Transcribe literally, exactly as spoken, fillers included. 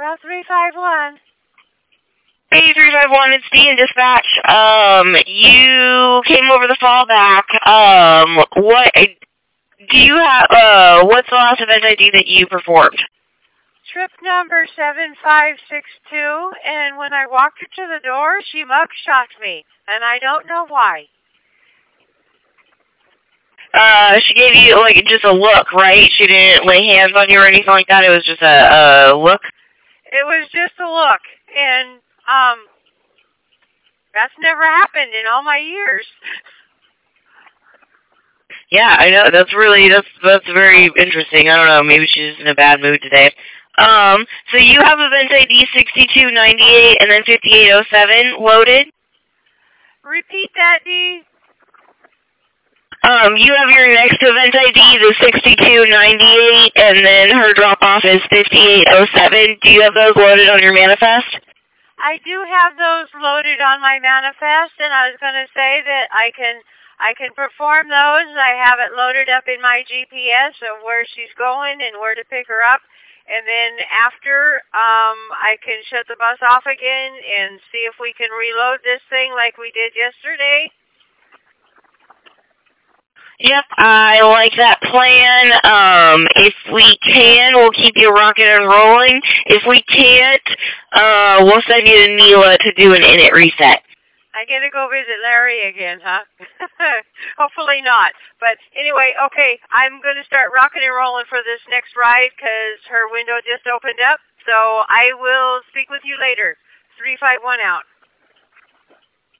Route three five one. Hey, three five one, it's Dee in dispatch. Um, you came over the fallback. Um, what, do you have, uh, what's the last event I D that you performed? Trip number seven five six two, and when I walked her to the door, she mugshot me, and I don't know why. Uh, she gave you, like, just a look, right? She didn't lay hands on you or anything like that? It was just a, a look? It was just a look, and, um, that's never happened in all my years. Yeah, I know. That's really, that's, that's very interesting. I don't know. Maybe she's just in a bad mood today. Um, so you have event I D sixty-two ninety-eight and then fifty-eight oh seven loaded? Repeat that, Dee. Um, you have your next event I D, the sixty-two ninety-eight, and then her drop-off is fifty-eight oh seven. Do you have those loaded on your manifest? I do have those loaded on my manifest, and I was going to say that I can I can perform those. I have it loaded up in my G P S of where she's going and where to pick her up. And then after, um, I can shut the bus off again and see if we can reload this thing like we did yesterday. Yep, I like that plan. Um, if we can, we'll keep you rocking and rolling. If we can't, uh, we'll send you to Neela to do an init reset. I get to go visit Larry again, huh? Hopefully not. But anyway, okay, I'm going to start rocking and rolling for this next ride because her window just opened up. So I will speak with you later. three five one out.